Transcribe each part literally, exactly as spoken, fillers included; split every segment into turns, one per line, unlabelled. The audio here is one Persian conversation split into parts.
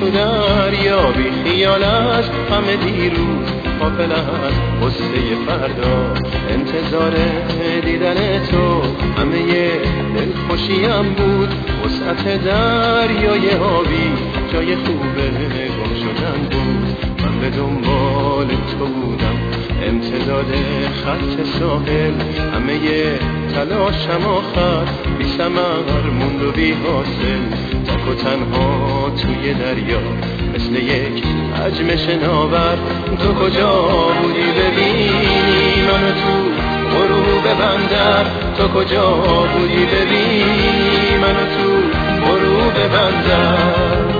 تو دریا بی خیال است، همه دیروز غافل از غصه فردا. انتظار دیدن تو همه دلخوشیم بود، وسعت دریای آبی جای خوبه گم شدن بود. من به دنبال تو بودم، امتداد خط ساحل، همه تلاشم آخر بی ثمر موند و بی حاصل. تک و تنها توی دریا مثل یک حجم شناور. تو کجا بودی ببینی منو تو غروب بندر؟ تو کجا بودی ببینی منو تو غروب بندر؟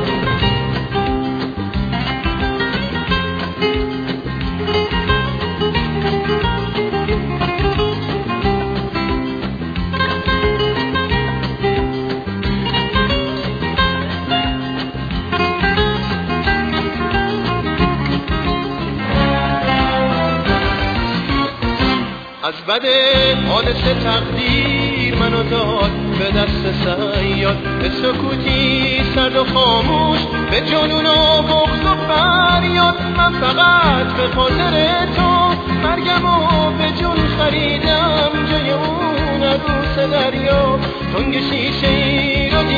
از بد حادث تقدیر منو داد به دست صیاد، به سکوتی سرد و خاموش، به جنون و بغض و فریاد. من فقط به خاطر تو مرگمو به جون خریدم، جای اون عروس دریا تنگ شیشه ای رو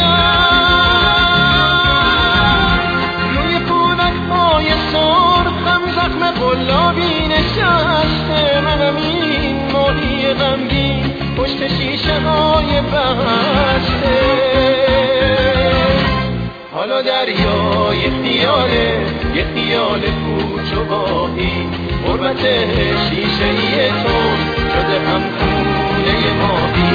دیدم. روی پولک های سرخم زخم قلابی نشسته، منم این ماهی غمگین پشت شیشه های بسته. حالا دریا یه خیاله، یه خیال پوچ و باهی، غربت شیشه ای تو شده هم خونه ماهی.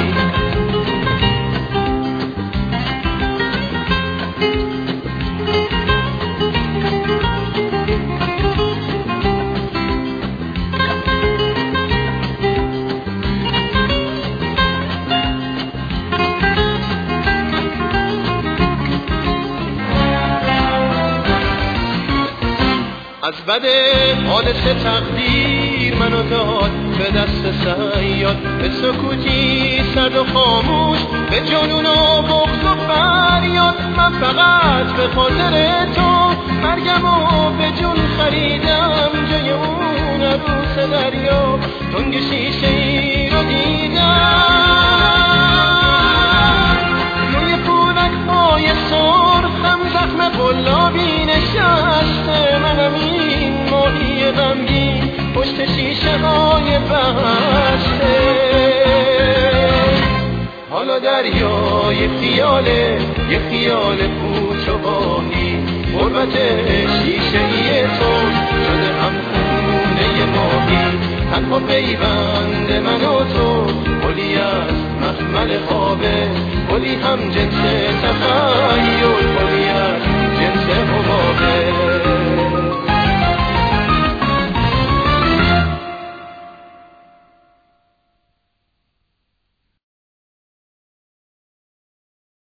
از بد حادث تقدیر منو داد به دست صیاد، به سکوتی سرد و خاموش، به جنون و بغض و فریاد. من فقط به خاطر تو مرگمو به جون خریدم، جای اون عروس دریا تنگ شیشه ای رو دیدم. روی پولک های سرخم زخم قلابی نشسته، منم این ماهی غمگین پشت شیشه های بسته. حالا دریا یه خیاله، یه خیال پوچ و باهی، غربت شیشه ای تو شده هم خونه ماهی. تنها پیوند من و تو گلی از مخمل خوابه، گلی هم جنس تخیل،